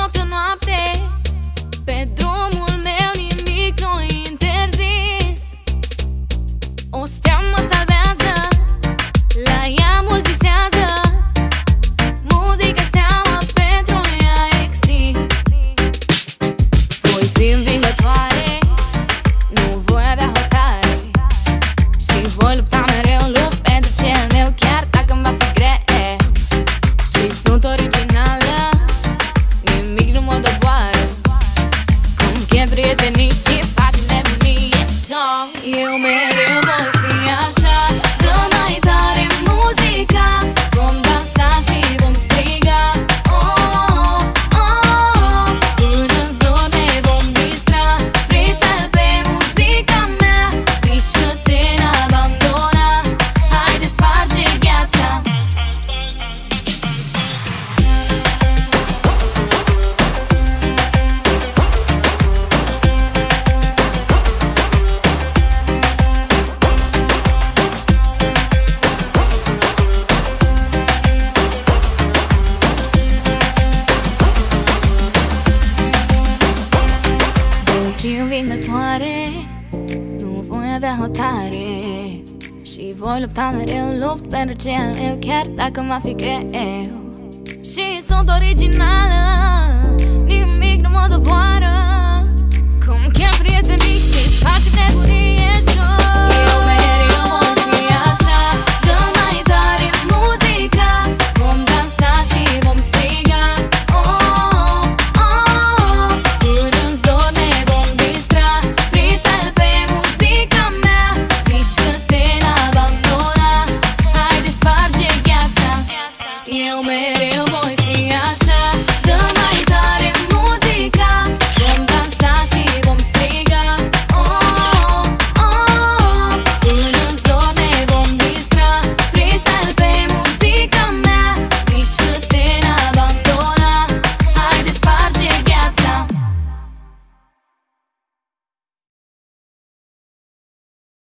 joc în noapte. Pe drumul meu nimic nu-i interzis. O stea mă salvează, la ea mulți visează. Muzica steaua pentru ea există. Voi fi învingătoare, nu voi avea hotare. Și voi lupta mereu, lupt pentru cel meu, chiar dacă îmi va fi greu. Și sunt originală, nimic nu mă doboară. Cum chem prietenii și facem nebunie. Eu mereu voi fi așa. Dă mai tare muzica, vom dansa și vom striga. Oh, oh, oh. Până în zor ne vom distra. Freestyle pe muzica mea, mișcă-te, n-abandona. Haide, sparge gheața. Voi fi învingătoare, nu voi avea hotare. Și voi lupta mereu, lupt pentru cel meu, chiar dacă m-a fi greu. Și sunt originală,